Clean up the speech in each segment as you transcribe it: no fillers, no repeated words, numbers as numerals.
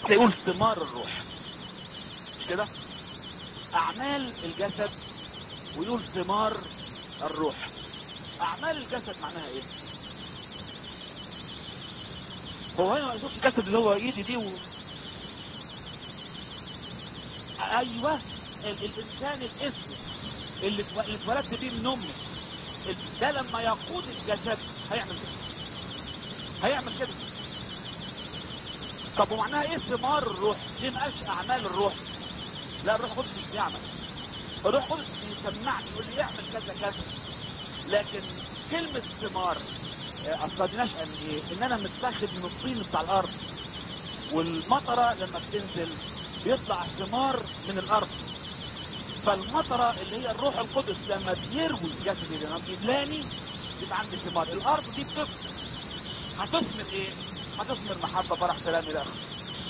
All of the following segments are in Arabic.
يقول ثمار الروح، مش كده؟ اعمال الجسد ويقول ثمار الروح. اعمال الجسد معناها ايه؟ هو هنا ما يقصدش الجسد اللي هو ايدي دي ايوه، الانسان الاسود اللي اتولدت بيه من امه ده لما يقود الجسد هيعمل كده. طب ومعناها ايه ثمار الروح؟ دي مقاش اعمال الروح. لا، الروح القدس مش بيعمل، الروح القدس بيسمعني يقول لي اعمل كذا كذا. لكن كلمة ثمار اصلا دي نشأة من ايه؟ ان انا متاخد من الطين بتاع الارض، والمطرة لما بتنزل بيطلع ثمار من الارض. فالمطرة اللي هي الروح القدس لما بيروي جسدي لما بيبلاني يبقى عندي ثمار. الارض دي هتثمر ايه؟ هتثمر محبة، فرح، سلام، الى اخره.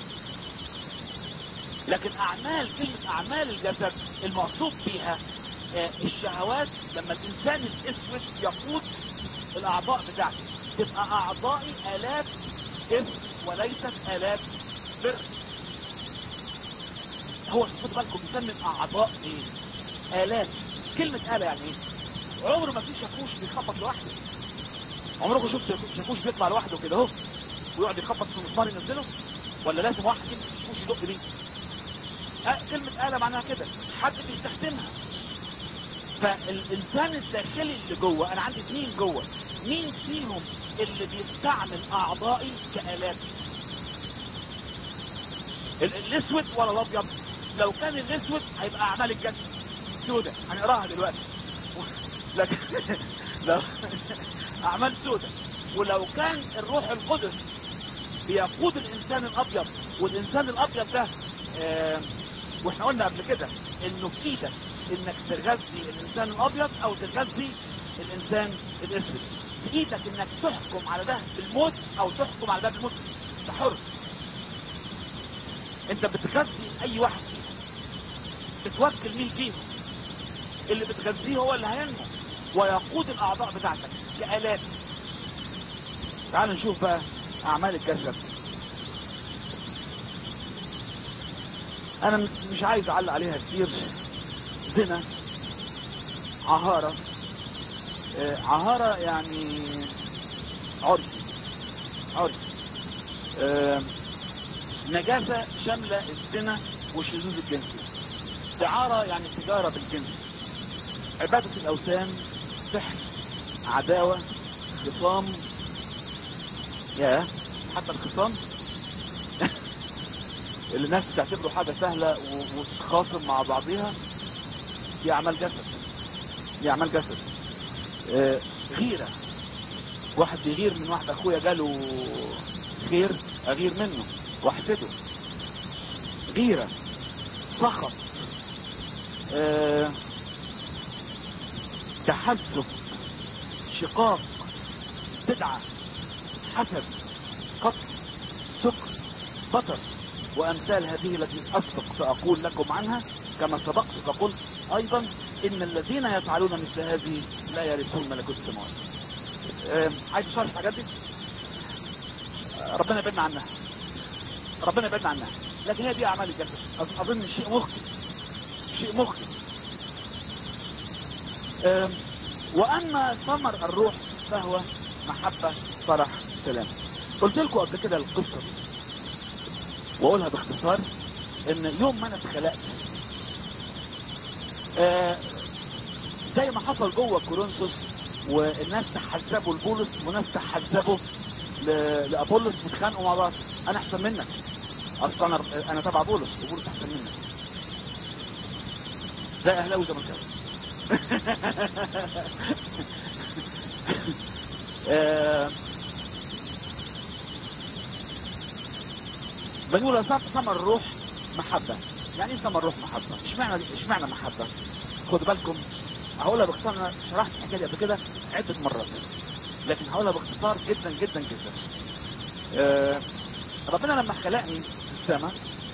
لكن كلمة اعمال الجسد المقصود بيها الشهوات. لما الانسان الاسود يقود الاعضاء بتاعته تبقى اعضائي الات اثم وليست الات بر. هو خد بالكم بيسمي اعضاء ايه؟ الات. كلمة آلة يعني ايه؟ عمره ما في شاكوش بيخبط لوحده. عمركم شفت شاكوش بيطلع لوحده كده اهو ويقعد يخبط في المسمار ينزله؟ ولا لازم واحد يمسك الشاكوش يدق بيه؟ كلمة آلة معناها كده، حد بيستخدمها. فالإنسان الداخلي اللي جوه، أنا عندي 2 جوه، مين فيهم اللي بيستعمل أعضائي كآلات؟ الأسود ولا الأبيض؟ لو كان الأسود هيبقى أعمال الجسد سودة، هنقراها دلوقتي. لكن لو أعمال سودة. ولو كان الروح القدس بيقود الإنسان الأبيض، والإنسان الأبيض ده واحنا قلنا قبل كده انه في ايدك انك تغذي الانسان الابيض او تغذي الانسان الاسود. في ايدك انك تحكم على ده بالموت او تحكم على ده بالموت، انت حر. انت بتغذي اي واحد فيهم، بتوكل مين فيهم. اللي بتغذيه هو اللي هينمو ويقود الاعضاء بتاعتك كآلات. تعالوا نشوف بقى اعمال الجسد. انا مش عايز اعلق عليها كتير. زنا، عهارة. عهارة يعني عري. نجاسة شاملة الزنا والشذوذ الجنسي. دعارة يعني تجارة بالجنس. عبادة الاوثان، سحر، عداوة، خصام. حتى الخصام اللي الناس بتعتبره حاجة سهلة وتخاصم مع بعضها، دي اعمال جسد. غيرة، واحد يغير من واحد اخويا جاله خير اغير منه واحسده. غيرة، سخط، تحزب، شقاق، بدعة، حسد، قتل، سكر، بطر، وامثال هذه التي اسبق ساقول لكم عنها كما سبقت فقلت ايضا ان الذين يفعلون مثل هذه لا يرثون ملكوت السماوات. عايز اشرح الحاجات دي؟ ربنا يبعدنا عنها. لكن هي دي اعمال الجسد. اظن شيء مخطئ. واما ثمر الروح فهو محبة، فرح، سلام. قلت لكم قبل كده القصة دي واقولها باختصار، ان يوم ما انا اتخلقت زي ما حصل جوه كورنثوس والناس تحزبوا لبولس وناس تحزبوا لابولس، بيتخانقوا مع بعض. انا احسن منك، اصلا انا تبع بولس وبولس احسن منك. زي اهلاوي زملكاوي. بنقول ثمر الروح محبة. يعني ايه ثمر الروح محبة؟ اشمعنى محبة؟ خد بالكم، هقولها باختصار. انا شرحت الحكايه دي قبل كده عدة مرات، لكن هقولها باختصار جدا جدا جدا. ربنا لما خلقني في السماء،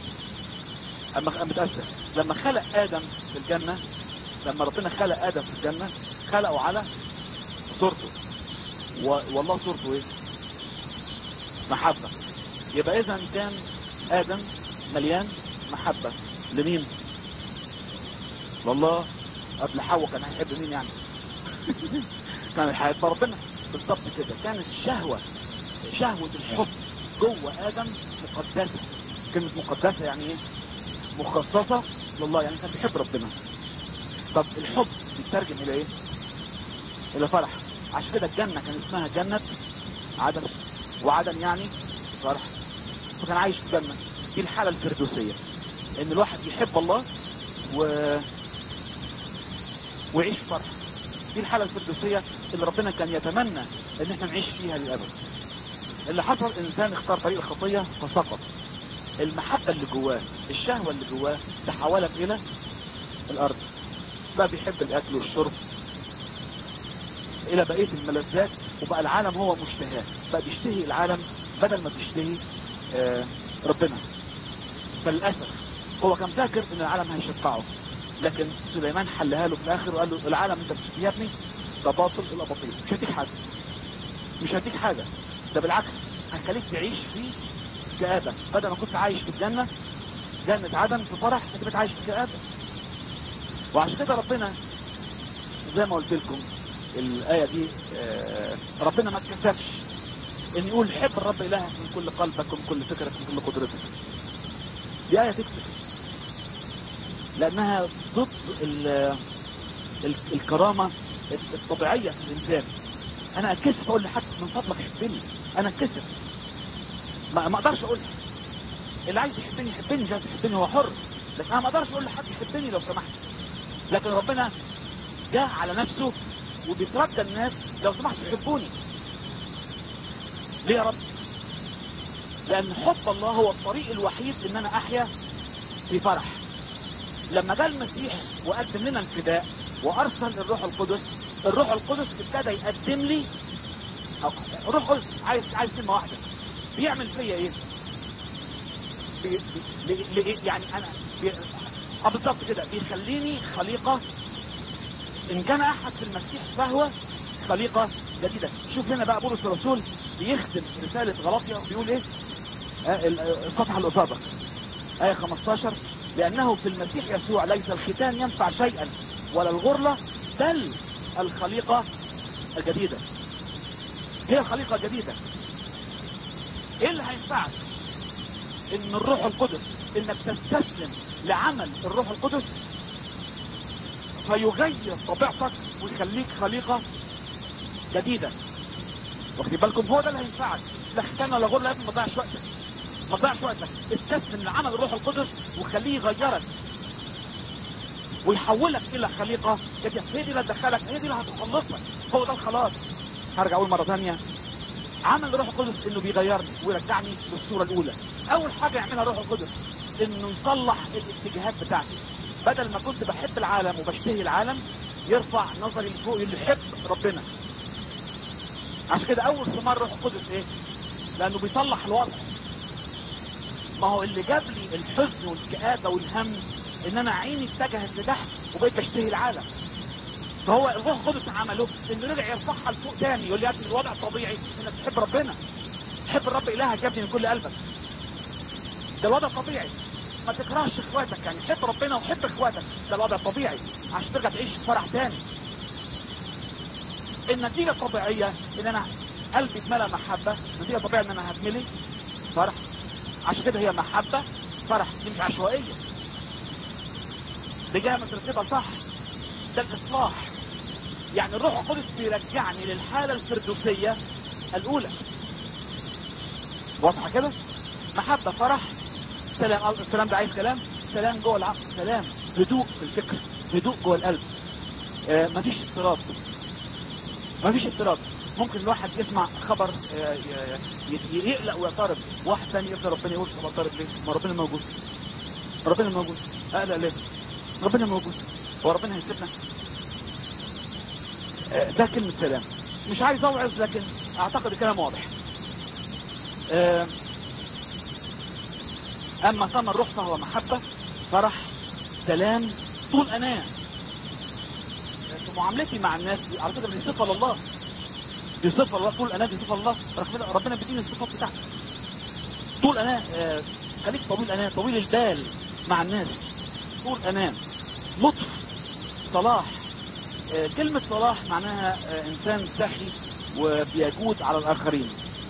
لما خلق ادم في الجنة، لما ربنا خلق ادم في الجنة خلقه على صورته، والله صورته ايه؟ محبة. يبقى اذا كان ادم مليان محبة لمين؟ والله. قبل حواء كان هيحب مين يعني؟ كان هيحب ربنا. بالضبط كده، كانت شهوة الحب جوه ادم مقدسة. كلمة مقدسة يعني ايه؟ مخصصة لله، يعني كان بيحب ربنا. طب الحب بيترجم الى ايه؟ الى فرح. عشان كده الجنة كان اسمها جنة عدن، وعدن يعني فرح. فكان عايش في جنة. دي الحالة الفردوسية، ان الواحد يحب الله ويعيش في فرح. دي الحالة الفردوسية اللي ربنا كان يتمنى ان احنا نعيش فيها للأبد. اللي حصل الانسان اختار طريق الخطية فسقط. المحبة اللي جواه، الشهوة اللي جواه تحولت الى الارض. بقى بيحب الاكل والشرب الى بقية الملذات، وبقى العالم هو مشتهاه. بقى بيشتهي العالم بدل ما بيشتهي ربنا. فللأسف هو كان فاكر ان العالم هيشفعه، لكن سليمان حلها له في الاخر وقال له العالم انت بتشتهي يا ابني ده باطل الى بطيء، مش هديك حاجة. مش هديك حاجة، ده بالعكس هخليك تعيش فيه كآبة. بدل ما كنت عايش في الجنة، جنة عدن في فرح، انت بتعيش في كآبة. وعشان كده ربنا زي ما قلت لكم الآية دي، ربنا ما اتكسفش ان يقول حب الرب إلهك من كل قلبك ومن كل فكرك ومن كل قدرتك. دي آية تكسف، لأنها ضد الكرامة الطبيعية في الإنسان. أنا أتكسف أقول لحد من فضلك حبني، أنا أتكسف، ما أقدرش أقول. اللي عايز يحبني يحبني، مش عايز يحبني هو حر، لكن أنا ما أقدرش أقول لحد يحبني لو سمحت. لكن ربنا جاء على نفسه وبيترجى الناس لو سمحت يحبوني. ليه يا رب؟ لأن حب الله هو الطريق الوحيد إن أنا أحيا في فرح. لما جاء المسيح وقدم لنا الفداء وأرسل الروح القدس، الروح القدس ابتدى يقدم لي الروح القدس عايز كلمة واحدة، بيعمل فيا إيه؟ يعني أنا بالضبط كده بيخليني خليقة. إن كان أحد في المسيح فهو خليقة جديدة. شوف هنا بقى بولس الرسول بيختم رسالة غلاطيا بيقول إيه؟ الصفحة اللي قصادك آية 15: لأنه في المسيح يسوع ليس الختان ينفع شيئا ولا الغرلة، بل الخليقة الجديدة. هي الخليقة الجديدة. إيه اللي هينفعك؟ إن الروح القدس، إنك تستسلم لعمل الروح القدس فيغير طبيعتك ويخليك خليقة جديدة. واخدين بالكم؟ هو ده اللي هينفعك. لا ختان ولا غرلة. ما تضيعش وقتك، ما تضيعش وقتك. استسلم لعمل الروح القدس وخليه يغيرك ويحولك الى خليقة جديدة. هي دي اللي هتدخلك، هي دي اللي هتخلصك. هو ده الخلاص. هرجع اقول مرة ثانية، عمل الروح القدس انه بيغيرني ويرجعني للصورة الاولى. اول حاجة يعملها الروح القدس انه يصلح الاتجاهات بتاعتي. بدل ما كنت بحب العالم وبشتهي العالم، يرفع نظري لفوق اللي يحب ربنا. عشان كده اول ثمار الروح القدس ايه؟ لانه بيصلح الوضع. ما هو اللي جاب لي الحزن والكآبة والهم ان انا عيني اتجهت لتحت وبقيت بشتهي العالم. فهو الروح القدس عمله انه رجع يرفعها لفوق تاني، يقول لي يا ابني الوضع الطبيعي انك تحب ربنا، تحب الرب الهك يا ابني من كل قلبك. ده الوضع الطبيعي. ما تكرهش اخواتك، يعني حب ربنا وحب اخواتك، ده الوضع الطبيعي عشان ترجع تعيش في فرح تاني. النتيجة الطبيعية ان انا قلبي اتملى محبة، النتيجة الطبيعية ان انا هتملي فرح. عشان كده هي محبة فرح، دي مش عشوائية، دي جاية مترتبة صح. ده الاصلاح. يعني الروح القدس بيرجعني للحالة الفردوسية الاولى. واضحة كده؟ محبة فرح سلام. السلام ده عايز كلام، سلام جوه العقل، سلام، هدوء في الفكر، هدوء جوه القلب. مفيش اضطراب، مفيش اضطراب. ممكن الواحد يسمع خبر يقلق ويضطرب، واحد ثاني يفضل ربنا يقول طب اضطرب ليه؟ ما ربنا موجود، ربنا موجود. اقلق ليه؟ ربنا موجود. هو ربنا هيسيبنا؟ ده كلمة سلام. مش عايز اوعظ لكن اعتقد الكلام واضح. اما ثمر الروح فهو محبة فرح سلام طول اناه. في معاملتي مع الناس على فكرة دي صفة لله، دي صفة الله. طول اناه دي صفة الله. ربنا بيديني الصفات بتاعته. طول اناه خليك طويل انام، طويل البال مع الناس، طول انام، لطف، صلاح. كلمة صلاح معناها انسان سخي وبيجود على الاخرين.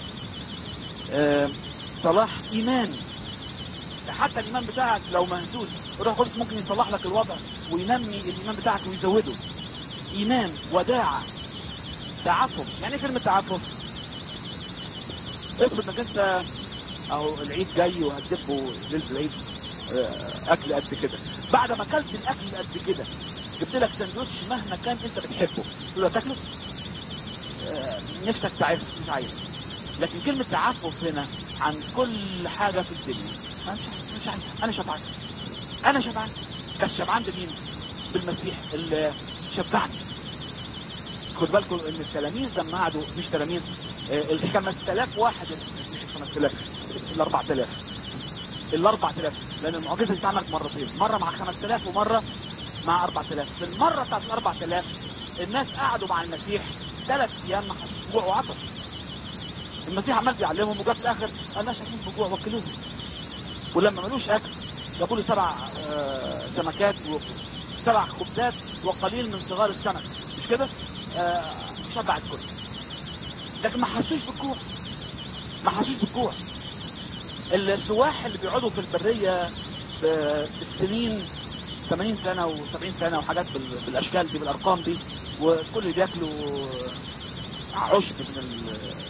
صلاح ايمان، حتى الايمان بتاعك لو مهزوز الروح القدس ممكن يصلح لك الوضع وينمي الايمان بتاعك ويزوده. ايمان، وداعة، تعفف. يعني ايه كلمة تعفف؟ افرض انك انت اهو العيد جاي وهتجيبه ليلة العيد اكل قد كده، بعد ما اكلت الاكل قد كده جبت لك سندوتش مهما كان انت بتحبه، تقول له تاكله؟ نفسك تعرف مش عايز. لكن كلمة تعفف هنا عن كل حاجة في الدنيا، مش عايز، انا شبعان، انا شبعان. بس شبعان بمين؟ بالمسيح اللي شبعني. خد بالكم ان التلاميذ لما قعدوا، مش تلاميذ، ال 5000 واحد، مش ال 5000، ال 4000، ال 4000، لان المعجزه دي اتعملت مرتين، مره مع 5000 ومره مع 4000. في المره بتاعت ال 4000 الناس قعدوا مع المسيح 3 ايام ما حسوش بجوع وعطش. المسيح عمال بيعلمهم وجاب في الاخر الناس حاسين بجوع وكلوهم، ولما ملوش اكل جابوا له 7 سمكات و7 خبزات وقليل من صغار السمك، مش كده؟ شبع الكل، لكن ما حسوش بالجوع، ما حسوش بالجوع. السواح اللي بيقعدوا في البرية بالسنين 80 سنة و70 سنة وحاجات بالاشكال دي بالارقام دي، وكل اللي بياكلوا عشب من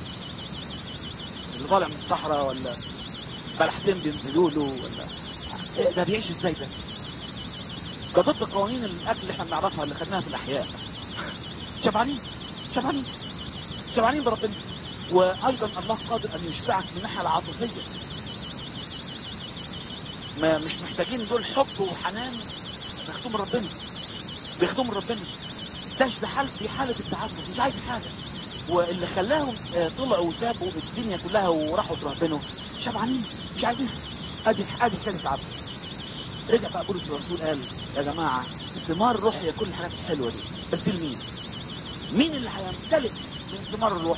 اللي طالع من الصحراء، ولا بلحتين بينزلوا له، ولا ده بيعيش ازاي ده؟ ده ضد قوانين الاكل اللي احنا بنعرفها اللي خدناها في الاحياء. شبعانين، شبعانين، شبعانين بربنا. وايضا الله قادر ان يشبعك من الناحيه العاطفيه. ما مش محتاجين دول حب وحنان، بياخدوه من ربنا، بياخدوه من ربنا. ده في حاله التعفف، مش عايز حاجه. واللي خلاهم طلعوا وسابوا الدنيا كلها وراحوا لربنا شبعانين، مش عايزين. ادي حاله تعفف. رجع بقى بولس الرسول قال يا جماعه ثمار الروح هي كل الحاجات الحلوه دي، بس لمين؟ مين اللي هيمتلك من ثمار الروح؟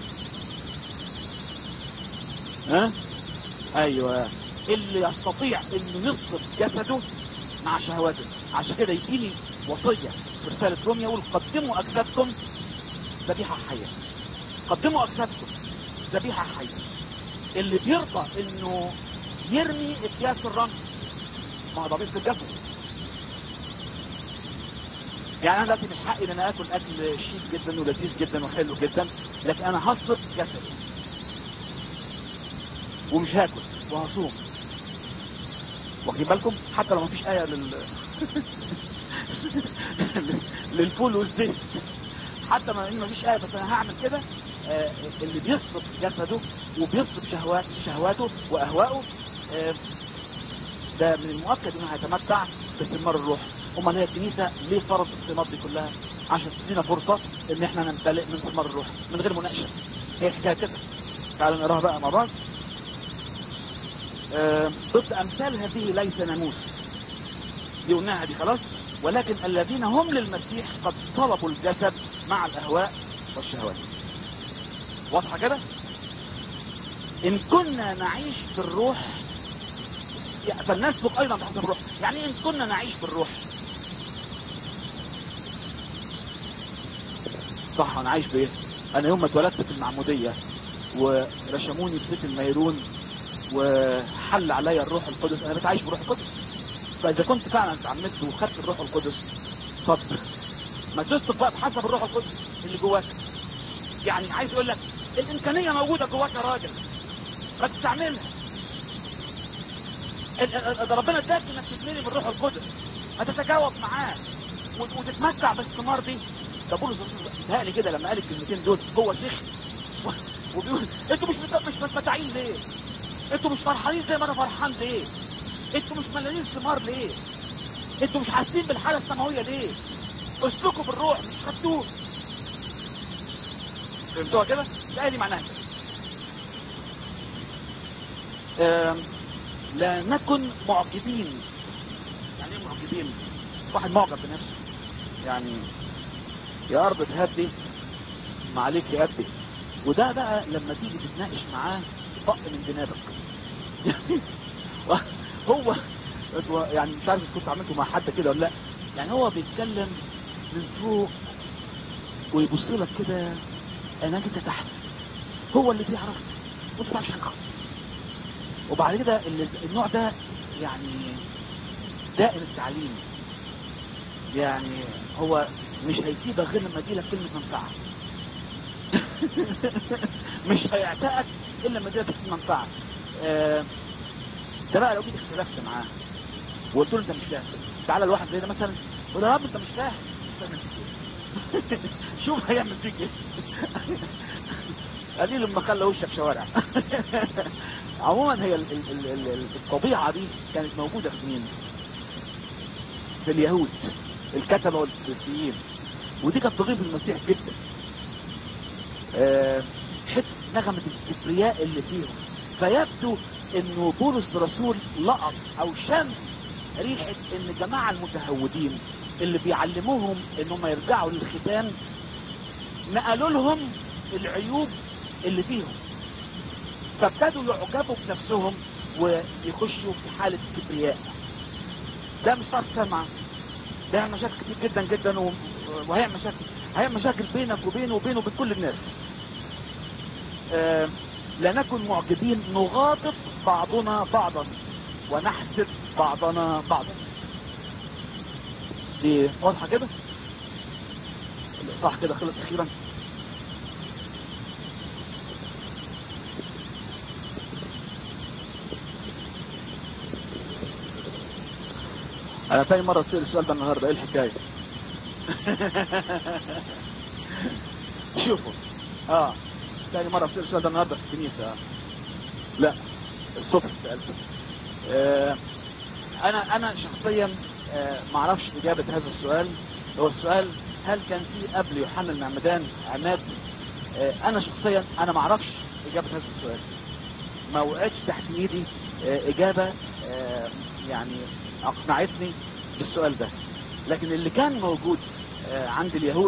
ها؟ ايوه، اللي يستطيع انه يصرف جسده مع شهواته. عشان كده يديني وصيه في رساله روميا يقول قدموا اجسادكم ذبيحه حيه، قدموا اجسادكم ذبيحه حيه. اللي بيرضى انه يرمي اكياس الرمل، ما هو ضبيط الجسد. يعني انا دلوقتي من حقي ان انا اكل اكل شيك جدا ولذيذ جدا وحلو جدا، لكن انا هصرف جسدي ومش هاكل وهصوم. واخدين بالكم؟ حتى لو مفيش آية للفول والزيت، حتى ما مفيش آية، بس انا هعمل كده. اللي بيصرف جسده وبيصرف شهواته واهواءه، ده من المؤكد انه هيتمتع باستثمار الروح. امال هي الكنيسه ليه فرض الثمار دي كلها؟ عشان تدينا فرصه ان احنا نمتلئ من ثمار الروح من غير مناقشه. هي حكايه كده. تعالوا نقراها بقى مع بعض. ضد امثال هذه ليس ناموس، دي قلناها دي خلاص. ولكن الذين هم للمسيح قد طلبوا الجسد مع الاهواء والشهوات. واضحه كده؟ ان كنا نعيش بالروح فلنسلك ايضا بحسب الروح. يعني ان كنا نعيش بالروح، صح. انا عايش بايه؟ انا يوم ما اتولدت في المعموديه ورشموني في بيت الميرون وحل عليا الروح القدس، انا بتعيش بروح القدس. فاذا كنت فعلا اتعمدت وخدت الروح القدس، طب ما تسلك بقى بحسب الروح القدس اللي جواك. يعني عايز اقول لك الامكانيه موجوده جواك يا راجل، ما تستعملها. ده ربنا اداك انك تتملي بالروح القدس، ما تتجاوب معاه وتتمتع بالثمار دي. ده بولس بيتهيألي كده لما قال الكلمتين دول هو شيخ وبيقول انتوا مش متمتعين ليه؟ انتوا مش فرحانين زي ما انا فرحان ليه؟ انتوا مش مليانين ثمار ليه؟ انتوا مش حاسين بالحاله السماويه ليه؟ اسلكوا بالروح مش خدتوه. فهمتوها كده؟ لا دي معناها كده. لا نكن معجبين. يعني ايه معجبين؟ واحد معجب بنفسه، يعني يا ارض تهدي ما عليك يا ابي. وده بقى لما تيجي تتناقش معاه طق من جنابك. هو يعني مش عارف كنت عملته مع حد كده ولا لا، يعني هو بيتكلم من فوق ويبص لك كده انك انت تحت، هو اللي بيعرف وانت ما تعرفش حاجه خالص. وبعد كده النوع ده يعني دائم التعليم، يعني هو مش هيسيبك غير لما يديلك كلمه منفعه. مش هيعتقك الا لما يديلك كلمه منفعه. ده بقى لو جيت اختلفت معاه وقلت له انت مش فاهم، تعالى لواحد زي ده مثلا قول له يا رب انت مش فاهم، شوف هيعمل فيك ايه. قليل لما خلى وشك شوارع. عموما هي الطبيعه دي كانت موجوده في مين؟ في اليهود الكتبه والفريسيين، ودي كانت تغيب المسيح جدا. حته نغمه الكبرياء اللي فيهم، فيبدو انه بولس الرسول لقط او شم ريحه ان الجماعه المتهودين اللي بيعلموهم انهم يرجعوا للختان نقلوا لهم العيوب اللي فيهم، فابتدوا يعجبوا بنفسهم ويخشوا في حاله كبرياء. ده مش صار سمع، ده هيعمل مشاكل كتير جدا جدا، هيعمل مشاكل بينك وبينه وبين كل الناس. لا نكن معجبين، نغاضب بعضنا بعضا ونحسد بعضنا بعضا. دي واضحه كده؟ صح كده، خلص اخيرا. انا تاني مرة تصير السؤال ده النهاردة، ايه الحكاية؟ شوفوا تاني مرة تصير السؤال ده النهاردة في الكنيسة. لا الصبح سألته. انا شخصيا معرفش اجابة هذا السؤال. هو السؤال هل كان في قبل يوحنا المعمدان عماد؟ انا شخصيا انا معرفش اجابة هذا السؤال، ما وقعتش تحت ايدي اجابة يعني اقنعتني بالسؤال ده. لكن اللي كان موجود عند اليهود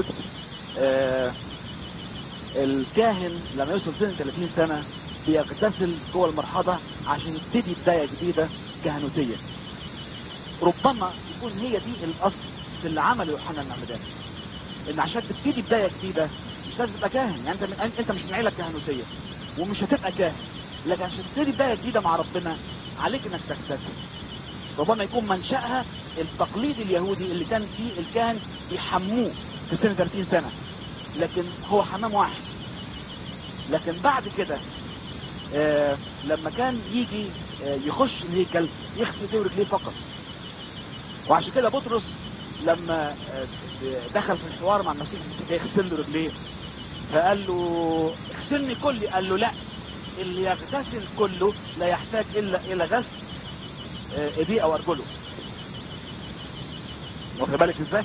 الكاهن لما يوصل سن 30 سنة بيغتسل جوه المرحاضة عشان يبتدي بداية جديدة كهنوتية. ربما يكون هي دي الاصل في اللي عمله يوحنا المعمدان، ان عشان تبتدي بداية جديدة مش لازم تبقى كاهن، يعني انت مش من عيلة كهنوتية ومش هتبقى كاهن، لكن عشان تبتدي بداية جديدة مع ربنا عليك انك تغتسل. ربما يكون منشأها التقليد اليهودي اللي كان فيه الكاهن بيحموه في سن 30 سنة، لكن هو حمام واحد. لكن بعد كده لما كان يجي يخش الهيكل يغسل ايديه ورجليه فقط. وعشان كده بطرس لما دخل في الحوار مع المسيح يغسل له رجليه فقال له اغسلني كلي، قال له لا، اللي يغتسل كله لا يحتاج الا الى غسل ايديه او ارجله. واخد بالك ازاي؟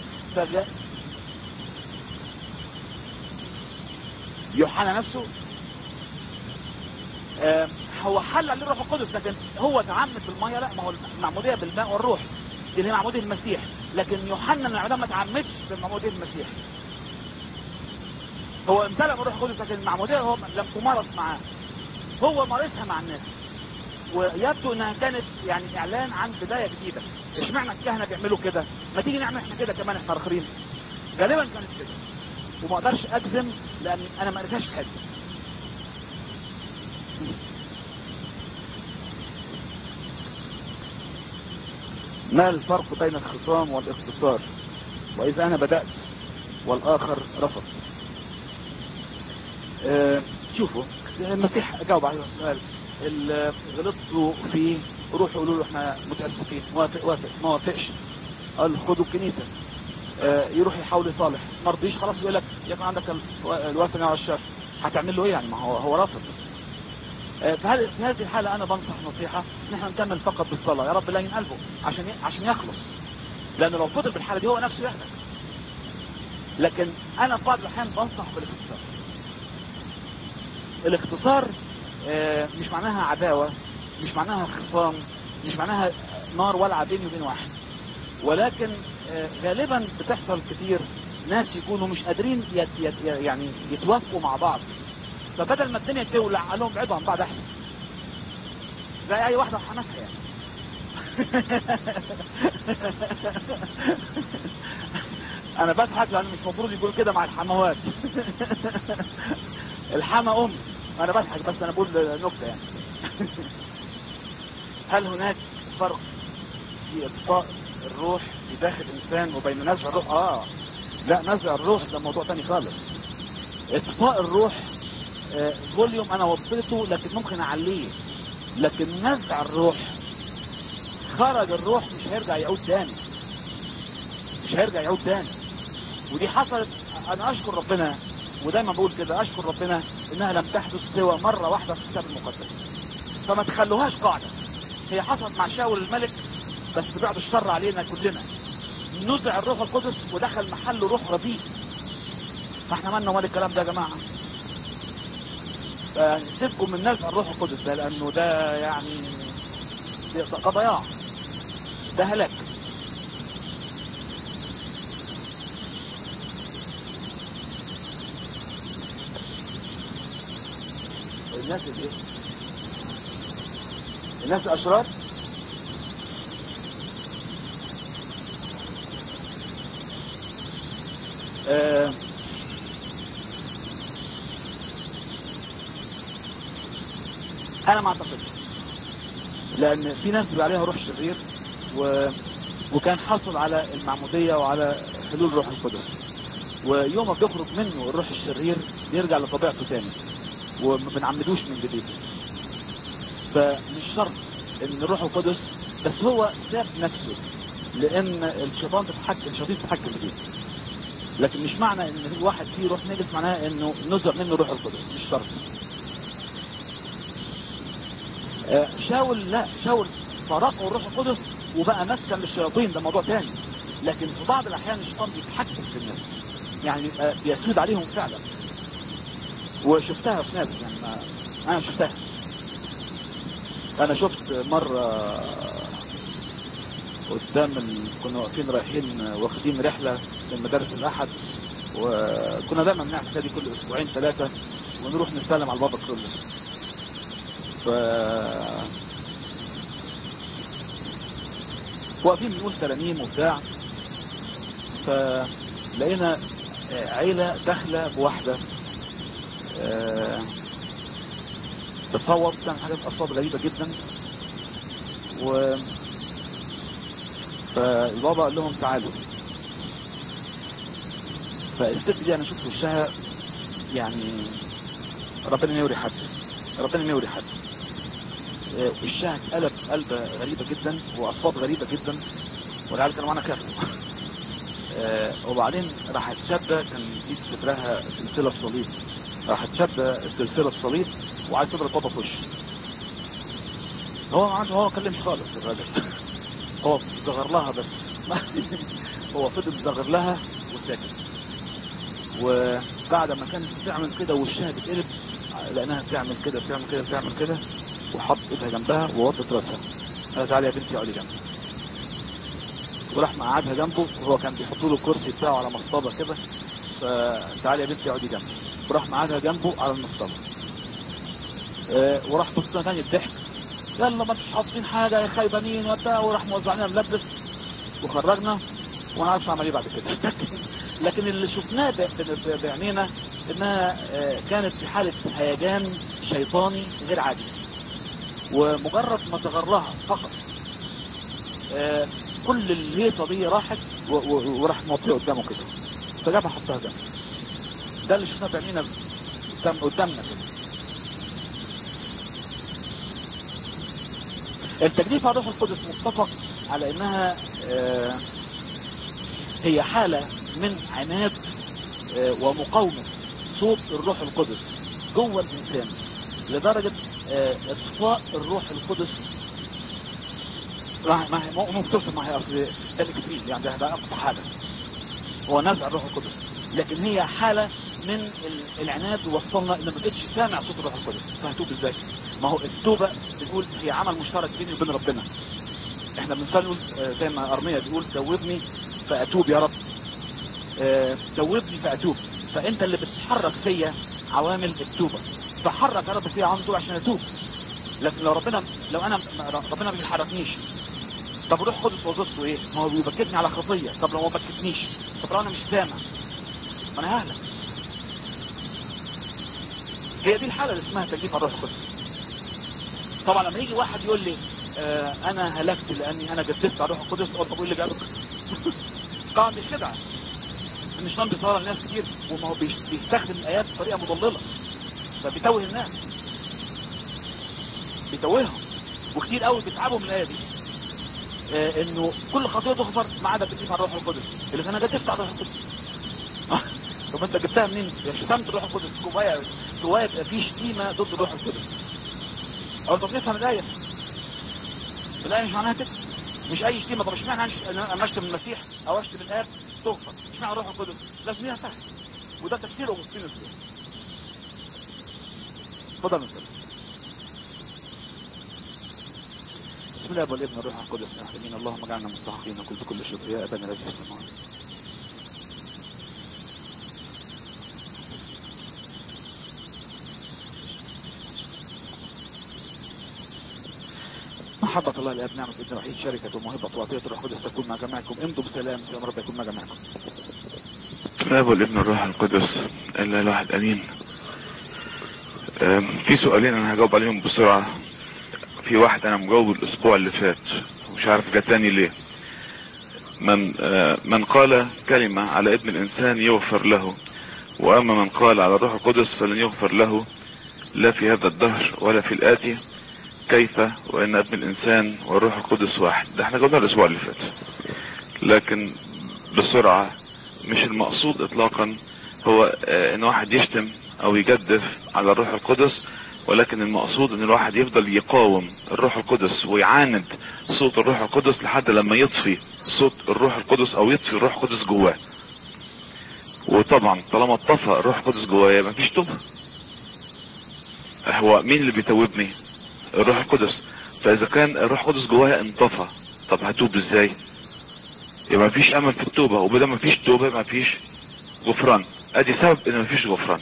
يوحنا نفسه هو حل عليه الروح القدس، لكن هو تعمد بالميه؟ لا، ما هو المعموديه بالماء والروح دي اللي هي معموديه المسيح، لكن يوحنا المعمدان ما تعمدش بالمعموديه المسيح. هو امتلأ بالروح القدس، لكن المعموديه هو لم تمارس معاه، هو مارسها مع الناس. ويبدو انها كانت يعني اعلان عن بدايه جديده. اشمعنى الكهنه بيعملوا كده؟ ما تيجي نعمل احنا كده كمان، احنا اخرين. غالبا كانت كده، وما اقدرش اجزم لان انا ما قريتهاش في حته. ما الفرق بين الخصام والاختصار؟ واذا انا بدأت والاخر رفض؟ شوفوا المسيح جاوب على السؤال. اللي غلطتوا فيه روحوا قولوا له احنا متاسفين، وافق ما وافقش قال خدوا الكنيسه. يروح يحاول يصالح، ما رضيش خلاص يقول لك يكون عندك الوثن على الشر، هتعمل له ايه يعني؟ ما هو رافض. في هذه الحاله انا بنصح نصيحه ان احنا نكمل فقط بالصلاه، يا رب لا ينقلبه عشان يخلص، لان لو فضل بالحاله دي هو نفسه يهلك. لكن انا في بعض الاحيان بنصح بالاختصار. الاختصار مش معناها عداوه، مش معناها خصام، مش معناها نار ولعه بيني وبين واحد، ولكن غالبا بتحصل كتير ناس يكونوا مش قادرين يعني يتوافقوا مع بعض، فبدل ما الدنيا تولع قال لهم ابعدوا عن بعض احسن، زي اي واحده وحماسها يعني. انا بضحك لان مش المفروض يقول كده مع الحموات. الحما انا بضحك بس انا بقول نكته يعني. هل هناك فرق في اطفاء الروح في داخل الانسان وبين نزع الروح؟ لا، نزع الروح ده موضوع تاني خالص. اطفاء الروح فوليوم انا وصلته لكن ممكن اعليه، لكن نزع الروح خرج الروح مش هيرجع يعود تاني، مش هيرجع يعود تاني. ودي حصلت. انا اشكر ربنا ودايما بقول كده، اشكر ربنا انها لم تحدث سوى مرة واحدة في الكتاب المقدس، فما تخلوهاش قاعدة. هي حصلت مع شاول الملك بس بعد الشر علينا كلنا، نزع الروح القدس ودخل محله روح رديء. فاحنا مالنا ومال الكلام ده يا جماعة؟ سيبكم من نزع الروح القدس ده، لانه ده يعني ده ضياع، ده هلاك. الناس ايه؟ الناس الاشرار. انا ما اعتقدش، لان في ناس بيبقى عليها روح شرير وكان حصل على المعمودية وعلى حلول روح القدس، ويوم ما بيخرج منه الروح الشرير بيرجع لطبيعته تاني وما بنعمدوش من جديد. فمش شرط ان الروح القدس، بس هو ساب نفسه لان الشيطان تتحكم فيه. لكن مش معنى ان واحد فيه روح نجس معناه انه نزع منه روح القدس، مش شرط. شاول لا، شاول فرقه الروح القدس وبقى مسكن للشياطين، ده موضوع تاني. لكن في بعض الاحيان الشيطان بيتحكم في الناس، يعني بيسود عليهم فعلا، وشفتها في ناس يعني. انا شفتها. انا شفت مرة قدام كنا واقفين رايحين واخدين رحلة من مدارس الاحد، وكنا دايما بنعمل كده كل اسبوعين 3 ونروح نسلم على البابا كله. واقفين بنقول ترانيم وبتاع، فلقينا عيلة داخلة بواحدة بتصوت، كان حاجات اصوات غريبة جدا. فالبابا قال لهم تعالوا. فالست دي انا شفت وشها يعني ربنا ما يوري حد، ربنا ما يوري حد. وشها اتقلب قلبة غريبة جدا واصوات غريبة جدا، والعيال كانوا معانا كافوا. وبعدين راحت شادة، كان ايد صدرها سلسلة صليب، راحت شادة سلسلة صليب وعايز تضرب بابا في وشه. هو ما عنده، هو ما كلمش خالص الراجل. هو صغر لها بس. هو فضل صغر لها وساكت. وبعد ما كانت بتعمل كده وشها بتقلب لانها بتعمل كده بتعمل كده بتعمل كده، وحط ايدها جنبها ووطت راسها. قال تعالي يا بنتي اقعدي جنبي. وراح مقعدها جنبه، وهو كان بيحط له الكرسي بتاعه على مصطبه كده، فتعالي يا بنتي اقعدي جنبي. وراح مقعدها جنبه على المصطبه. وراح بصنا تاني الضحك، يلا ما انتوش حاطين حاجه يا خيبانين وبتاع، وراح موزعنا ملبس وخرجنا. وانا عارف اعمل ايه بعد كده. لكن اللي شفناه بعينينا انها كانت في حالة هيجان شيطاني غير عادي، ومجرد ما تغرها فقط كل الهيصة دي راحت وراح موطيه قدامه كده، فجابها حطها جنبه. ده اللي شفناه بعينينا قدامنا كده. التجديف على الروح القدس متفق على انها هي حالة من عناد ومقاومة صوت الروح القدس جوه الانسان، لدرجة اطفاء الروح القدس. ما هي مو بتوصل، ما هي اصل ده الاكستريم يعني، ده اقصى حاجة هو نزع الروح القدس. لكن هي حالة من العناد وصلنا ان ما بقتش سامع صوت الروح القدس. فهتوب ازاي؟ ما هو التوبة بنقول هي عمل مشترك بيني وبين ربنا. احنا بنقول زي ما ارميا بيقول توبني فاتوب يا رب، توبني فاتوب. فانت اللي بتحرك فيا عوامل التوبة، فحرك يا رب فيا عوامل التوبة عشان اتوب. لكن لو انا ربنا ما بيحركنيش طب روح قدس وظيفته ايه؟ ما هو بيبكتني على خطيه. طب لو ما بكتنيش، طب لو انا مش سامع، ما انا ههلك. هي دي الحاله اللي اسمها تجديف الروح القدس. طبعا لما يجي واحد يقول لي انا هلكت لاني انا جددت على الروح القدس، اقول طب ايه اللي جابك؟ طبعا دي خدعه. الشيطان بيصور الناس كتير، وما هو بيستخدم الايات بطريقه مضلله، فبيتوه الناس، بيتوههم، وكتير قوي بيتعبوا من الايه دي. انه كل خطيه تغفر ما عدا تجديف على الروح القدس. اللي انا جددت على الروح القدس. طب انت جبتها منين؟ يا شتمت الروح القدس. جوايا يبقى في شتيمه ضد الروح القدس. او طب نفهم الايه. الايه مش معناها كده، مش اي شتيمه. طب مش معنى انا اشتم المسيح او اشتم الاب تغفر، مش معنى الروح القدس لازم ليها فهم. وده تفسير اغسطينوس. اتفضل نسال. بسم الله والابن والروح القدس امين. اللهم اجعلنا مستحقين نقول بكل شكر يا ابانا الذي في السماوات. محبة الله الاب، نعمة ابن الوحيد، شركة وموهبة وعطية الروح القدس تكون مع جميعكم. امضوا بسلام، سلام رب يكون مع جميعكم. الاب والابن والروح القدس الا الواحد امين. في سؤالين انا هجاوب عليهم بسرعة. في واحد انا مجاوب الاسبوع اللي فات ومش عارف جاتني ليه. من قال كلمة على ابن الانسان يغفر له، واما من قال على الروح القدس فلن يغفر له، لا في هذا الدهر ولا في الاتي. كيف وان ابن الانسان والروح القدس واحد؟ ده احنا جاوبنا الاسبوع اللي فات. لكن بسرعة، مش المقصود اطلاقا هو ان واحد يشتم او يجدف على الروح القدس، ولكن المقصود ان الواحد يفضل يقاوم الروح القدس ويعاند صوت الروح القدس لحد لما يطفي صوت الروح القدس او يطفي الروح القدس جواه. وطبعا طالما اتطفى الروح القدس جواه مفيش توبة. هو مين اللي بيتوبني؟ الروح القدس. فاذا كان الروح القدس جوايا انطفى، طب هتوب ازاي؟ يبقى مفيش امل في التوبة، وبدا مفيش توبة مفيش غفران. ادي سبب ان مفيش غفران.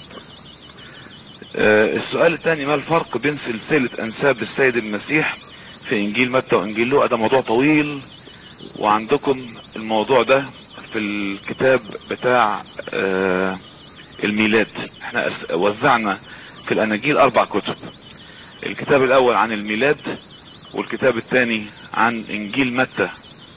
السؤال الثاني، ما الفرق بين سلسلة انساب السيد المسيح في انجيل متى وانجيل لوقا؟ ده موضوع طويل، وعندكم الموضوع ده في الكتاب بتاع الميلاد. احنا وزعنا في الاناجيل 4 كتب. الكتاب الاول عن الميلاد، والكتاب الثاني عن انجيل متى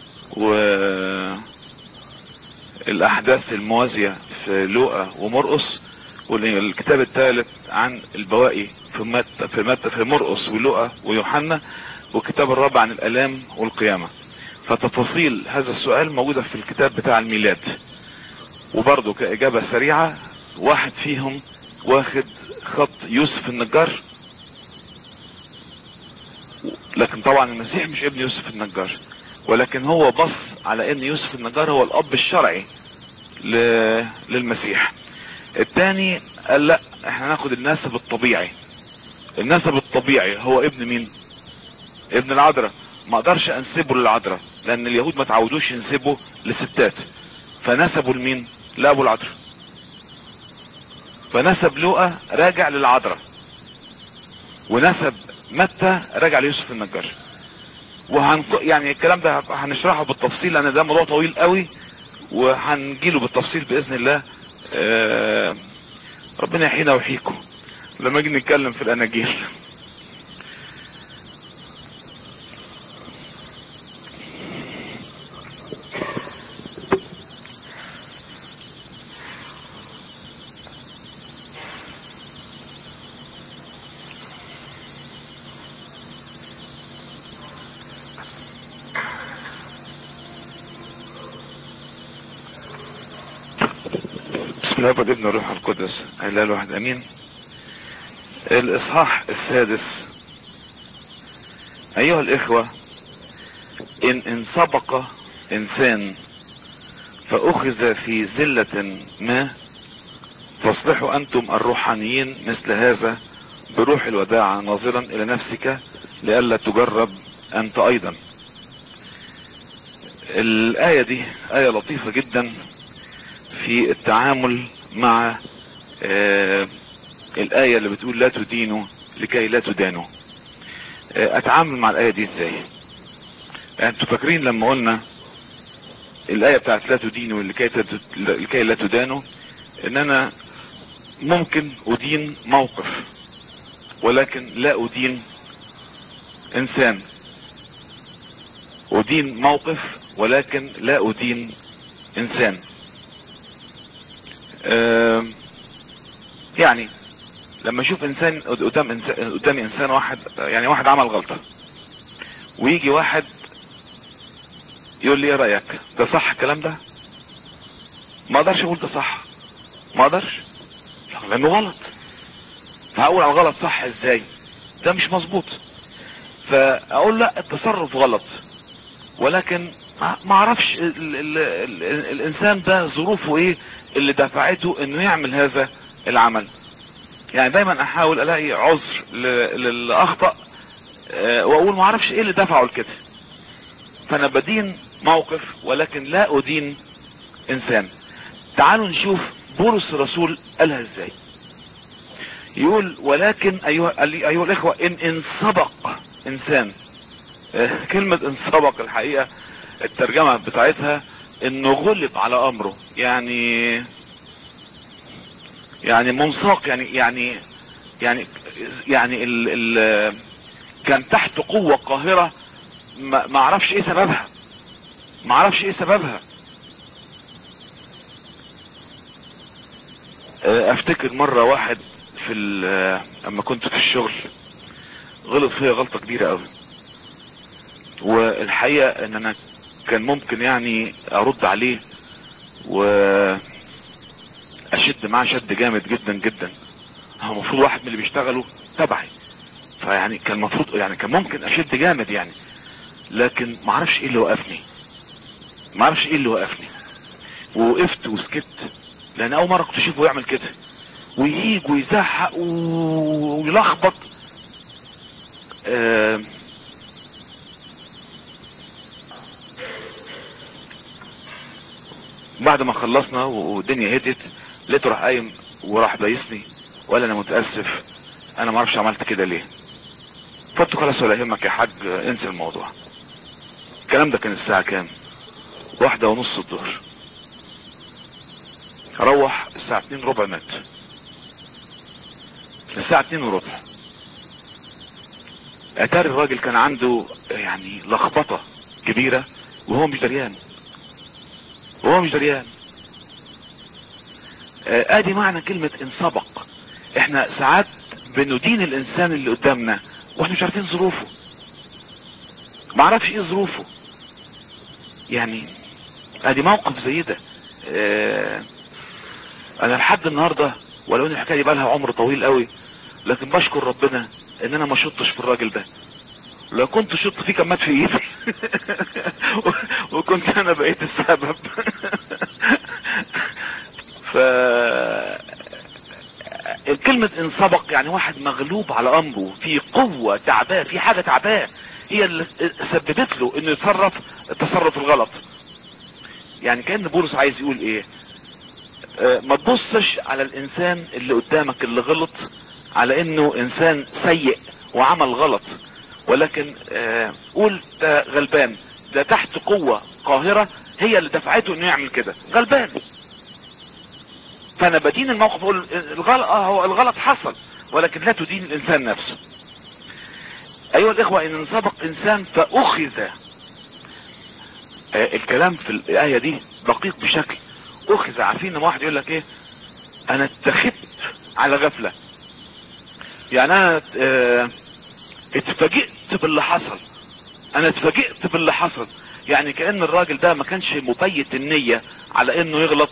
والاحداث الموازية في لوقا ومرقس، والكتاب الثالث عن البواقي في مرقس ولوقا ويوحنا، والكتاب الرابع عن الالام والقيامة. فتفاصيل هذا السؤال موجودة في الكتاب بتاع الميلاد. وبرضه كاجابة سريعة، واحد فيهم واخد خط يوسف النجار، لكن طبعا المسيح مش ابن يوسف النجار، ولكن هو بص على ان يوسف النجار هو الاب الشرعي للمسيح. الثاني قال لا، احنا ناخد النسب الطبيعي. النسب الطبيعي هو ابن مين؟ ابن العذراء. ما اقدرش انسبه للعذراء لان اليهود ما تعودوش ينسبوا لستات، فنسبوا لمين؟ لابو العذراء. فنسب لوقا راجع للعذراء، ونسب متى راجع ليوسف النجار. يعني الكلام ده هنشرحه بالتفصيل لان ده موضوع طويل قوي، وهنجيله بالتفصيل باذن الله. ربنا يحيينا ويحييكم لما نيجي نتكلم في الاناجيل. بسم الله والابن والروح القدس اله الواحد امين. الاصحاح السادس. ايها الاخوة، ان سبق انسان فاخذ في زلة ما، فاصلحوا انتم الروحانيين مثل هذا بروح الوداعة، ناظرا الى نفسك لئلا تجرب انت ايضا. الاية دي اية لطيفة جدا في التعامل مع الآية اللي بتقول لا تدينوا لكي لا تدانوا. اتعامل مع الآية دي ازاي؟ انتوا فاكرين لما قلنا الآية بتاعت لا تدينوا لكي لا تدانوا، ان انا ممكن ادين موقف ولكن لا ادين انسان، ادين موقف ولكن لا ادين انسان. يعني لما اشوف انسان قدامي انسان واحد، يعني واحد عمل غلطة، ويجي واحد يقول لي ايه رأيك، ده صح الكلام ده؟ ما اقدرش اقول ده صح، ما اقدرش لانه غلط. فهقول على الغلط صح ازاي؟ ده مش مظبوط. فاقول لا التصرف غلط، ولكن ما اعرفش الانسان ده ظروفه ايه اللي دفعته انه يعمل هذا العمل. يعني دايما احاول الاقي عذر للي اخطأ، واقول ما اعرفش ايه اللي دفعه لكده. فانا بدين موقف ولكن لا ادين انسان. تعالوا نشوف بولس الرسول قالها ازاي. يقول ولكن ايها الاخوة ان سبق انسان. كلمة ان سبق الحقيقة الترجمة بتاعتها انه غلب على امره، يعني منساق، يعني كان تحت قوة قاهرة، ما اعرفش ايه سببها. افتكر مرة واحد اما كنت في الشغل غلط فيها غلطة كبيرة قوي، والحقيقة ان انا كان ممكن يعني ارد عليه واشد معاه شد جامد جدا جدا. هو المفروض واحد من اللي بيشتغلوا تبعي، فيعني كان المفروض يعني كان ممكن اشد جامد يعني، لكن ما اعرفش ايه اللي وقفني. ووقفت وسكت، لان اول مرة كنت اشوفه يعمل كده، وييج ويزحق ويلخبط. بعد ما خلصنا والدنيا هدت، لقيته راح قايم وراح بايسني وقال انا متأسف، انا ما اعرفش عملت كده ليه. فقلت خلاص ولا يهمك يا حاج، انسى الموضوع. الكلام ده كان الساعة كام؟ 1:30 الظهر. اروح الساعة 2:15 مات. الساعة 2:15 اتاري الراجل كان عنده يعني لخبطة كبيرة وهو مش دريان. ادي معنى كلمة ان سبق. احنا ساعات بندين الانسان اللي قدامنا واحنا مش عارفين ظروفه، ما عرفش ايه ظروفه. يعني ادي موقف زي ده. انا لحد النهاردة ولو ان الحكاية بقى لها عمر طويل قوي، لكن بشكر ربنا ان انا ما شطش في الراجل ده. لو كنت شط فيه كان مات في ايدي وكنت انا بقيت السبب. ف الكلمة ان سبق يعني واحد مغلوب على امره، في قوة تعباه، في حاجة تعباه هي اللي سببت له انه يتصرف التصرف الغلط. يعني كأن بولس عايز يقول ايه؟ ما تبصش على الانسان اللي قدامك اللي غلط على انه انسان سيء وعمل غلط، ولكن قول ده غلبان، ده تحت قوة قاهرة هي اللي دفعته انه يعمل كده، غلبان. فانا بدين الموقف اقول الغلط هو الغلط حصل، ولكن لا تدين الانسان نفسه. ايها الاخوة ان سبق انسان فاخذ. الكلام في الاية دي دقيق بشكل. اخذ، عارفين لما واحد يقول لك ايه؟ انا اتخذت على غفلة، يعني انا اتفاجئت باللي حصل. يعني كأن الراجل ده ما كانش مبيت النية على انه يغلط،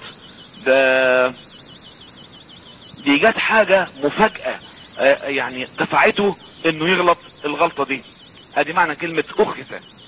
دي جت حاجة مفاجأة يعني دفعته انه يغلط الغلطة دي. ادي معنى كلمة اخذ.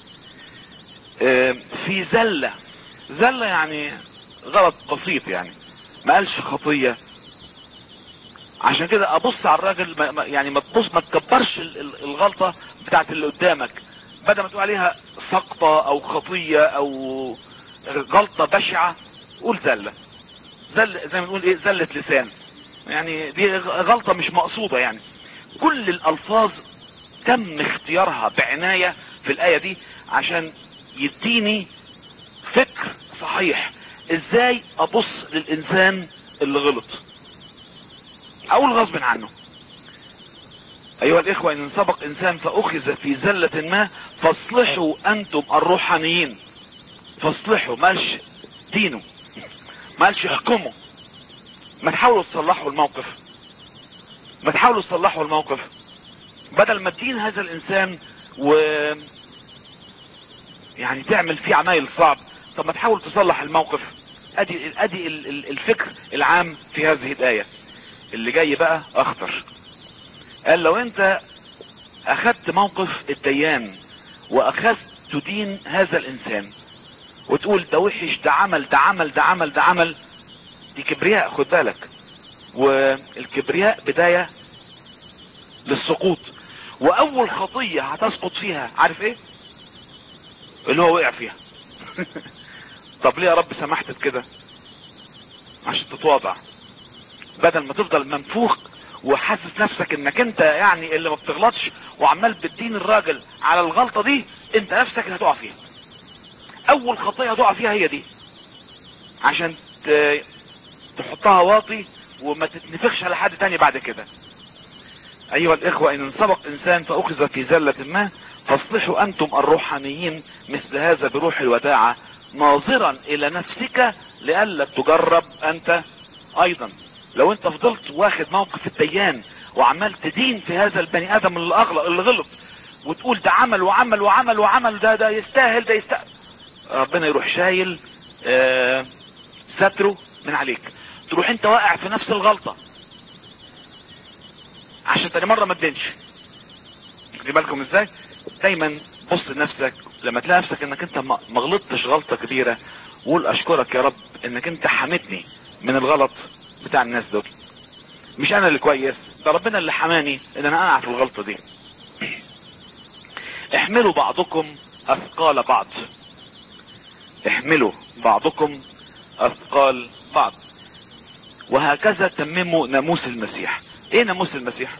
في زلة يعني غلط بسيط، يعني ما قالش خطية. عشان كده ابص على الراجل يعني ما تكبرش الغلطة بتاعت اللي قدامك، بدل ما تقول عليها سقطة او خطية او غلطة بشعة، قول زلة زي ما نقول ايه، زلة لسان. يعني دي غلطة مش مقصودة. يعني كل الالفاظ تم اختيارها بعناية في الآية دي عشان يديني فكر صحيح ازاي ابص للانسان اللي غلط، اقول غصب عنه: ايها الاخوة ان سبق انسان فاخذ في زلة ما فاصلحوا انتم الروحانيين. فاصلحوا، مالش دينوا، مالش احكموا. ما تحاولوا تصلحوا الموقف، ما تحاولوا تصلحوا الموقف بدل ما تدين هذا الانسان و يعني تعمل فيه عمايل صعب. طب ما تحاول تصلح الموقف. ادي الفكر العام في هذه الآية. اللي جاي بقى اخطر. قال لو انت اخذت موقف الديان واخذت تدين هذا الانسان وتقول ده وحش، ده عمل، ده عمل، ده عمل، ده عمل، دي كبرياء، خد بالك. والكبرياء بداية للسقوط. واول خطية هتسقط فيها عارف ايه؟ اللي هو وقع فيها. طب ليه يا رب سمحت بكده؟ عشان تتواضع، بدل ما تفضل منفوخ وحاسس نفسك انك انت يعني اللي ما بتغلطش وعمال بتدين الراجل على الغلطة دي، انت نفسك اللي هتقع فيها. اول خطية هتقع فيها هي دي، عشان تحطها واطي وما تتنفخش على حد تاني بعد كده. ايها الاخوة ان سبق انسان فاخذ في زلة ما فاصلحوا انتم الروحانيين مثل هذا بروح الوداعة ناظرا الى نفسك لئلا تجرب انت ايضا. لو انت فضلت واخد موقف الديان وعمال تدين في هذا البني ادم اللي اغلط اللي غلط وتقول ده عمل وعمل وعمل وعمل، ده يستاهل، ده يستاهل، ربنا يروح شايل ستره من عليك، تروح انت واقع في نفس الغلطة عشان تاني مرة ما تدينش. خدي بالكم ازاي؟ دايما بص لنفسك لما تلاقي نفسك انك انت ما غلطتش غلطة كبيرة، وقول اشكرك يا رب انك انت حمتني من الغلط بتاع الناس دول. مش انا اللي كويس، ده ربنا اللي حماني ان انا اقع في الغلطة دي. احملوا بعضكم اثقال بعض. احملوا بعضكم اثقال بعض وهكذا تمموا ناموس المسيح. ايه ناموس المسيح؟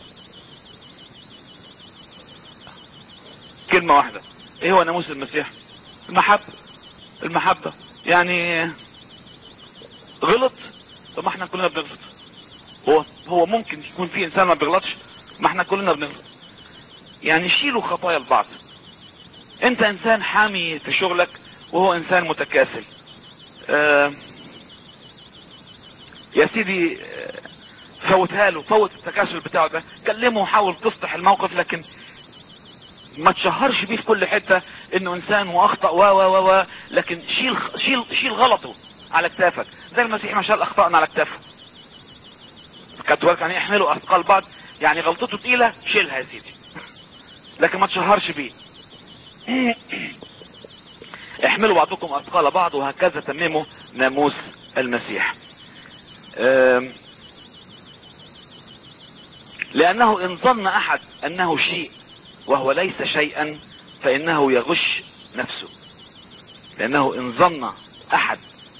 كلمة واحدة. ايه هو ناموس المسيح؟ المحبة. المحبة يعني غلط، طب ما احنا كلنا بنغلط. هو ممكن يكون في انسان ما بيغلطش؟ ما احنا كلنا بنغلط. يعني شيلوا خطايا البعض. انت انسان حامي في شغلك وهو انسان متكاسل، يا سيدي فوتها له، فوت التكاسل بتاعه ده، كلمه وحاول تصلح الموقف، لكن ما تشهرش بيه في كل حتة انه انسان واخطأ و لكن شيل غلطه على كتافك زي المسيح ما شال اخطائنا على كتافه. كاتبالك يعني احملوا اثقال بعض، يعني غلطته تقيلة شيلها يا سيدي، لكن ما تشهرش بيه. احملوا بعضكم اثقال بعض وهكذا تمموا ناموس المسيح. لانه ان ظن احد انه شيء وهو ليس شيئا فانه يغش نفسه. لانه ان ظن احد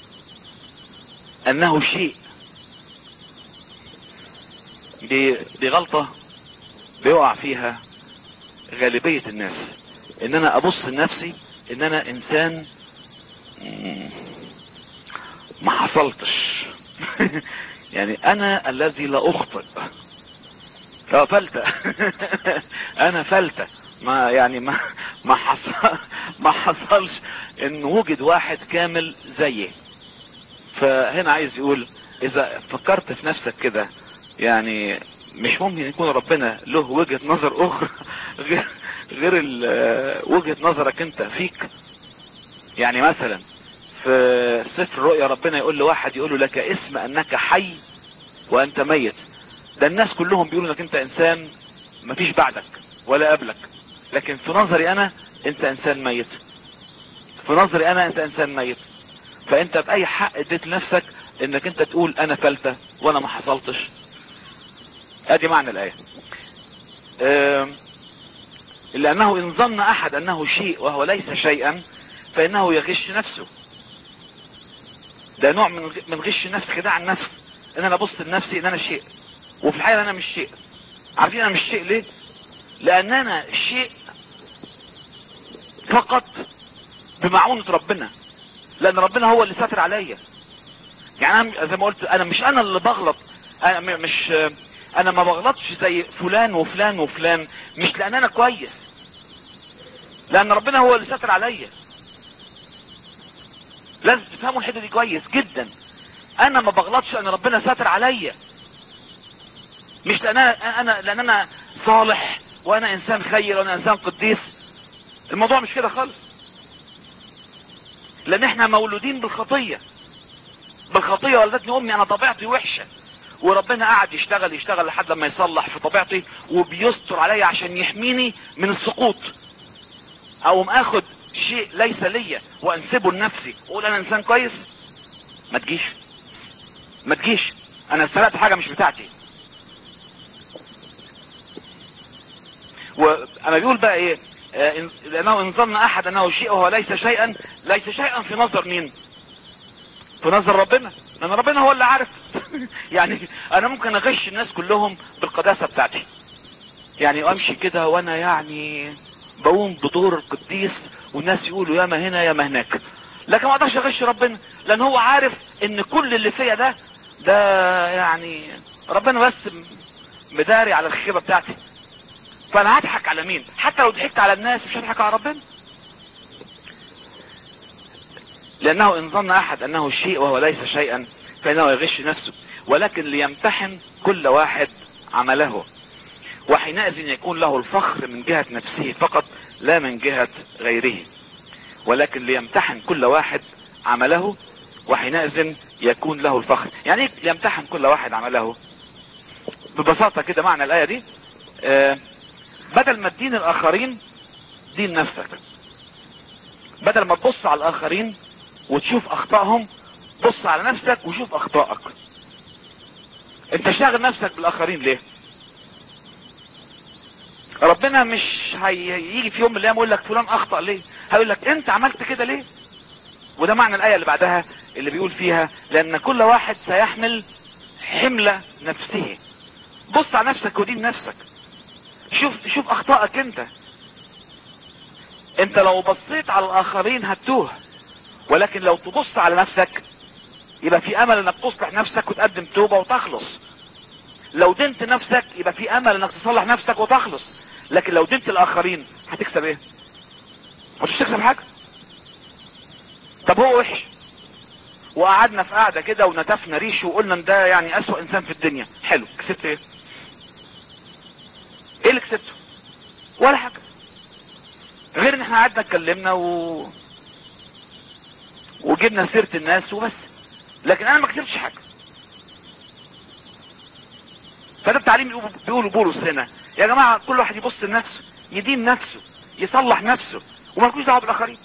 انه شيء، دي غلطة بيقع فيها غالبية الناس، ان انا ابص لنفسي ان انا انسان ما حصلتش. يعني انا الذي لا اخطئ، فلتة. انا فلتة، ما يعني ما حصلش ان وجد واحد كامل زيي. فهنا عايز يقول اذا فكرت في نفسك كده يعني مش ممكن يكون ربنا له وجهة نظر اخرى غير وجهة نظرك انت فيك. يعني مثلا في سفر الرؤيا ربنا يقول لواحد، يقول له لك اسم انك حي وانت ميت. ده الناس كلهم بيقولوا انك انت انسان مفيش بعدك ولا قبلك، لكن في نظري انا انت انسان ميت. في نظري انا انت انسان ميت. فانت باي حق اديت لنفسك انك انت تقول انا فلتة وانا ما حصلتش؟ ادي معنى الايه. لانه ان ظن احد انه شيء وهو ليس شيئا فانه يغش نفسه. ده نوع من غش النفس، خداع النفس، ان انا ابص لنفسي ان انا شيء وفي الحقيقة انا مش شيء. عارفين انا مش شيء ليه؟ لان انا شيء فقط بمعونة ربنا، لان ربنا هو اللي ساتر عليا. يعني انا زي ما قلت، انا مش انا اللي بغلط، انا ما بغلطش زي فلان وفلان وفلان، مش لان انا كويس، لان ربنا هو اللي ساتر عليا. لازم تفهموا الحته دي كويس جدا. انا ما بغلطش ان ربنا ساتر عليا، مش لان انا صالح وانا انسان خير وانا انسان قديس. الموضوع مش كده خالص، لان احنا مولودين بالخطيه ولدتني امي، انا طبيعتي وحشه، وربنا قاعد يشتغل لحد لما يصلح في طبيعتي وبيستر عليا عشان يحميني من السقوط. او اخد شيء ليس ليا وانسبه لنفسي واقول انا انسان كويس. ما تجيش انا سرقت حاجه مش بتاعتي. وانا بيقول بقى ايه؟ لانه ان ظن احد انه شيء وهو ليس شيئا في نظر مين؟ في نظر ربنا، لان ربنا هو اللي عارف. يعني انا ممكن اغش الناس كلهم بالقداسه بتاعتي، يعني امشي كده وانا يعني بقوم بدور القديس والناس يقولوا ياما هنا ياما هناك، لكن ما اقدرش اغش ربنا، لان هو عارف ان كل اللي فيا ده يعني ربنا بس مداري على الخيبه بتاعتي. فانا هضحك على مين؟ حتى لو ضحكت على الناس مش هضحك على ربنا. لانه ان ظن احد انه شيء وهو ليس شيئا فانه يغش نفسه، ولكن ليمتحن كل واحد عمله، وحينئذ يكون له الفخر من جهة نفسه فقط لا من جهة غيره. ولكن ليمتحن كل واحد عمله وحينئذ يكون له الفخر. يعني ايه ليمتحن كل واحد عمله؟ ببساطة كده معنى الآية دي، بدل ما تدين الآخرين دين نفسك. بدل ما تبص على الآخرين وتشوف أخطائهم، بص على نفسك وشوف أخطائك. انت شاغل نفسك بالآخرين ليه؟ ربنا مش هيجي في يوم من الايام يقول لك فلان اخطأ ليه، هيقول لك انت عملت كده ليه. وده معنى الآية اللي بعدها اللي بيقول فيها لان كل واحد سيحمل حمل نفسه. بص على نفسك ودين نفسك، شوف اخطائك انت لو بصيت على الاخرين هتتوه، ولكن لو تبص على نفسك يبقى في امل انك تصلح نفسك وتقدم توبة وتخلص. لو دنت نفسك يبقى في امل انك تصلح نفسك وتخلص. لكن لو دنت الاخرين هتكسب ايه؟ مش هتكسب حاجة. طب هو وحش وقعدنا في قعدة كده ونتفنا ريشه وقلنا ان ده يعني اسوأ انسان في الدنيا، حلو، كسبت ايه؟ ايه اللي كسبته؟ ولا حاجة، غير ان احنا قعدنا اتكلمنا وجبنا سيرة الناس وبس، لكن انا ما كسبتش حاجة. فده التعليم بيقولوا بولس هنا، يا جماعة كل واحد يبص لنفسه، يدين نفسه، يصلح نفسه، وما لكوش دعوه بالاخرين.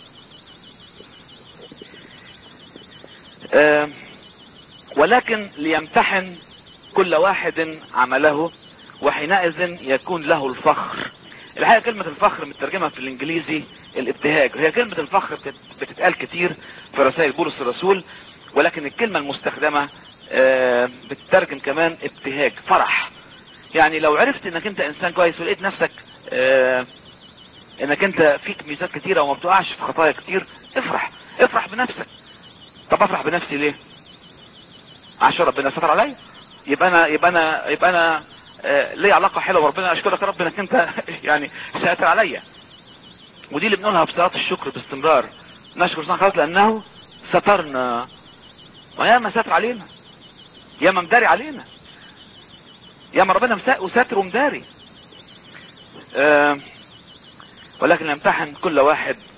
ولكن ليمتحن كل واحد عمله وحينئذ يكون له الفخر. الحقيقة كلمة الفخر مترجمة في الانجليزي الابتهاج. هي كلمة الفخر بتتقال كتير في رسائل بولس الرسول، ولكن الكلمة المستخدمة بتترجم كمان ابتهاج، فرح. يعني لو عرفت انك انت انسان كويس ولقيت نفسك انك انت فيك ميزات كتيرة وما بتقعش في خطايا كتير، افرح بنفسك. طب افرح بنفسي ليه؟ عشان ربنا ستر عليا. يبقى انا ليه علاقة حلوة وربنا. اشكرك يا رب انك انت يعني ساتر عليا. ودي اللي بنقولها في صلاة الشكر باستمرار، نشكر سبحانه وتعالى لانه سترنا، وياما ساتر علينا، ياما مداري علينا، ياما ربنا وساتر ومداري. ولكن يمتحن كل واحد